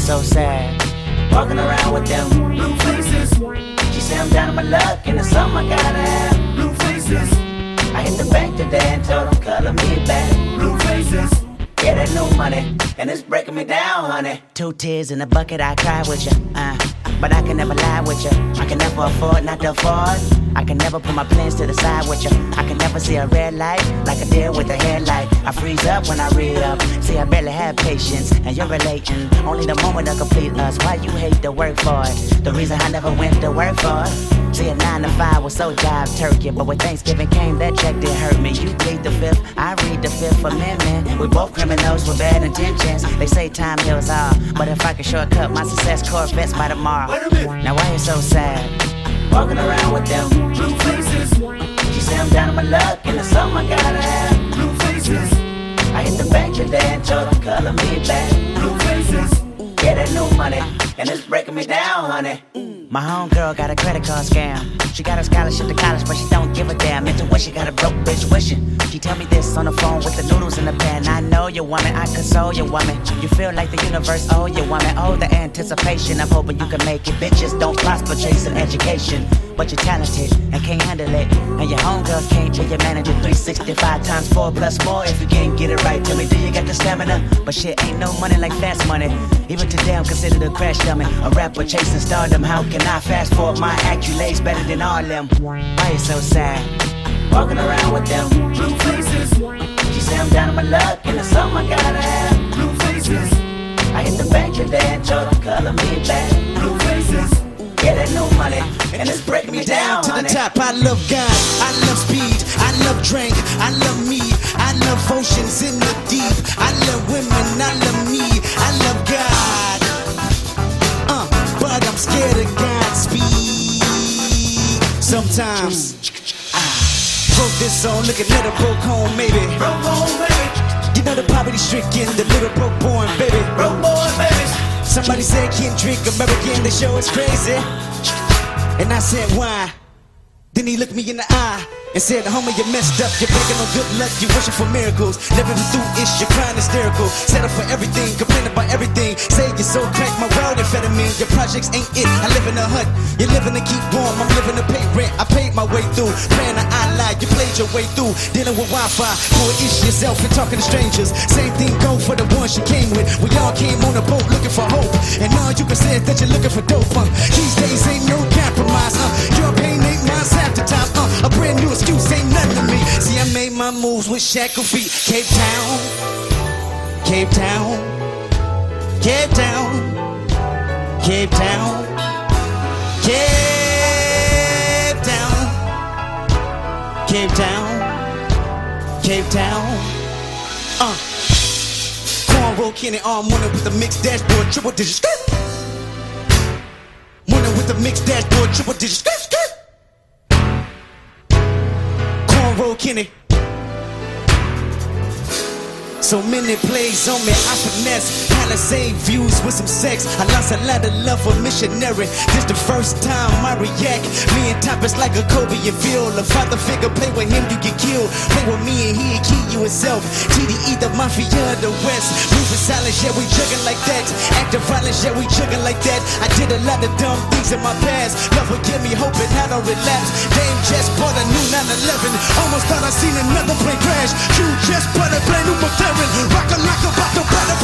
so sad? Walking around with them blue faces. She say I'm down on my luck and it's something I gotta have. Blue faces. I hit the bank today and told them color me back. Blue faces. Yeah, that new money, and it's breaking me down, honey. 2 tears in a bucket, I cry with you, but I can never lie with you. I can never afford not to afford. I can never put my plans to the side with you. I can never see a red light like a deer with a headlight. I freeze up when I read up. See, I barely have patience, and you're relating. Only the moment to complete us. Why you hate to work for it? The reason I never went to work for it. See, a 9 to 5 was so job turkey, but when Thanksgiving came, that check didn't hurt me. You plead the 5th, I read the 5th Amendment. We both criminals with bad intentions. They say time heals all, but if I could shortcut my success, Corvettes by tomorrow. Wait a minute. Now why you so sad? Walking around with them blue faces. She say I'm down on my luck and it's something I gotta have. Blue faces. I hit the bank today and told them color me back. Blue faces. Yeah, that new money, and it's breaking me down, honey. My homegirl got a credit card scam. She got a scholarship to college, but she don't give a damn. Intuition got a broke bitch wishing. She tell me this on the phone with the noodles in the pan. I know you woman, I console you woman. You feel like the universe owe you woman. Oh, the anticipation of hoping you can make it. Bitches don't prosper chasing education, but you're talented and can't handle it. And your homegirl can't be your manager. 365 times 4 plus more if you can't get it right. Tell me, do you got the stamina? But shit ain't no money like fast money. Even today I'm considered a crash dummy. A rapper chasing stardom. How can I fast forward my accolades better than all them? Why you so sad? Walking around with them blue faces. She say I'm down on my luck and it's something I gotta have. Blue faces. I hit the bank today and told them color me back. Blue faces. Yeah, that new money, and it's breaking me down, To honey. the top, I love God, I love speed, I love drink, I love me, I love oceans in the deep, I love women, I love me, I love God. But I'm scared of God's speed. Sometimes I wrote this song looking at a broke home, maybe. Broke home, baby. You know the poverty stricken, the little broke born, baby. Broke boy, baby. Somebody said can't drink American, the show is crazy. And I said why? Then he looked me in the eye and said, homie, you messed up, you're begging on good luck, you wishing for miracles. Living through ish, you're crying hysterical. Settle for everything, complain about everything. Say you're so crack, my world amphetamine. Your projects ain't it, I live in a hut. You're living to keep warm, I'm living to pay rent. I paid my way through, praying that I lied, you played your way through. Dealing with Wi-Fi, for ish yourself and talking to strangers. Same thing go for the ones you came with. We all came on a boat looking for hope, and all you can say is that you're looking for dope. These days ain't no compromise, your pain ain't mine half the time. A brand new excuse ain't nothing to me. See, I made my moves with shackled feet. Cape Town, Cape Town, Cape Town, Cape Town, Cape Town, Cape Town, Cape Town. Cornrow Kenny arm winner with the mixed dashboard, triple digit skirt. Winner with the mixed dashboard, triple digit skirt, skirt. Cornrow Kenny. So many plays on me, I finesse Palisade views with some sex. I lost a lot of love for missionary. This the first time I react. Me and Top is like a Kobe and Phil. A father figure, play with him, you get killed. Play with me and he'll kill you himself. TDE, the mafia of the West. Moving silence, yeah, we jugging like that. Active violence, yeah, we jugging like that. I did a lot of dumb things in my past. Lord forgive me, hoping I don't relapse. Dame just bought a new 911. Almost thought I seen another plane crash. You just bought a brand new McLaren. Rockin' like about the better